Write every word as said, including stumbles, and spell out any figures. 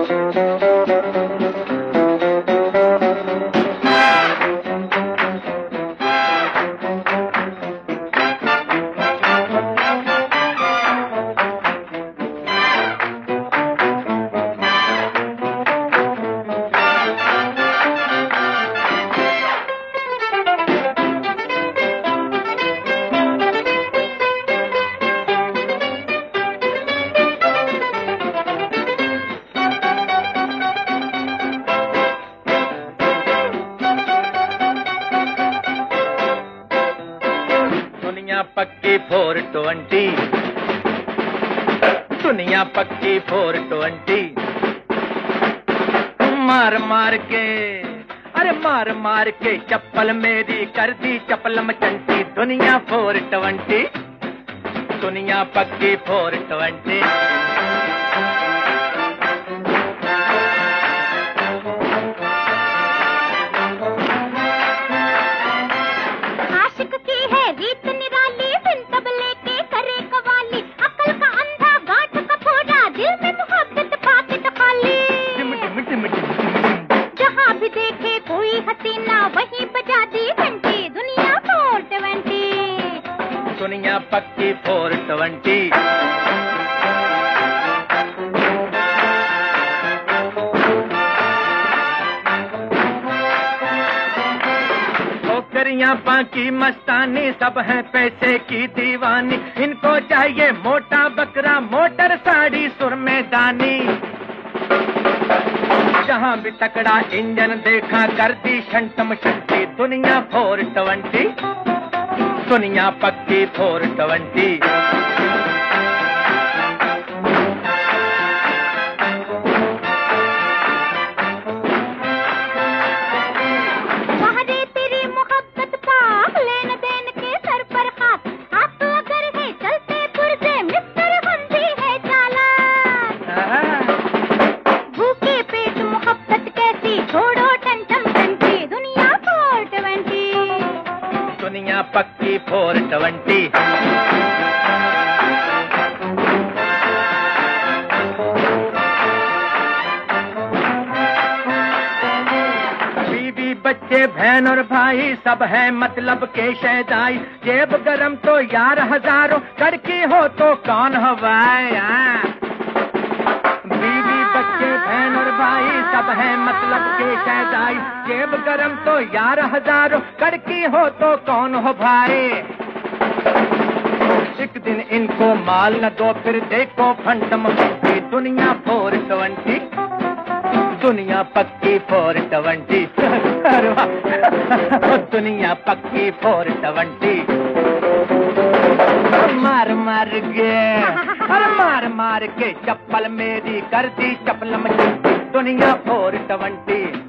पक्की four twenty, दुनिया पक्की फोर ट्वेंटी। मार मार के, अरे मार मार के चप्पल मेरी कर दी चपलम चंटी। दुनिया फोर ट्वेंटी, दुनिया पक्की फोर ट्वेंटी। आशिक की है रीत निराली, बिन तबले के करे कवाली। अकल का अंधा गांठ का फोड़ा, दिल में मोहब्बत पाकिट खाली। जहाँ भी देखे कोई हसीना, वहीं बजा दी घंटी। दुनिया फोर ट्वेंटी, दुनिया पक्की फोर ट्वेंटी। नौकरियां बाकी मस्तानी, सब है पैसे की दीवानी। इनको चाहिए मोटा बकरा, मोटर साड़ी सुरमेदानी। जहाँ भी तकड़ा इंजन देखा कर दी शंटम शंटी। दुनिया फोर ट्वेंटी, दुनिया पक्की फोर ट्वेंटी। बाहरे तेरी मोहब्बत पाक, लेन देन के सर पर खाक। आप तो अगर है चलते पुरजे, मिस्टर बंदी है चालाक। भूखे पेट मोहब्बत कैसी, छोड़ो टंटम टंटी। दुनिया फोर ट्वेंटी, दुनिया पक्की फोर ट्वेंटी। बीवी बच्चे बहन और भाई, सब है मतलब के शहदाई। जेब गरम तो यार हजारों, करकी हो तो कौन हवाए। बीवी बच्चे बहन और भाई, सब है मतलब के शहदाई। जेब गरम तो यार हजारों, करकी हो तो कौन हो भाई। एक दिन इनको माल न दो, फिर देखो फंटम फंटी। दुनिया फोर ट्वेंटी, दुनिया पक्की फोर ट्वेंटी। दुनिया पक्की फोर ट्वेंटी। मार मार के, अरे मार मार के चप्पल मेरी कर दी चपलम चंटी। दुनिया फोर ट्वेंटी।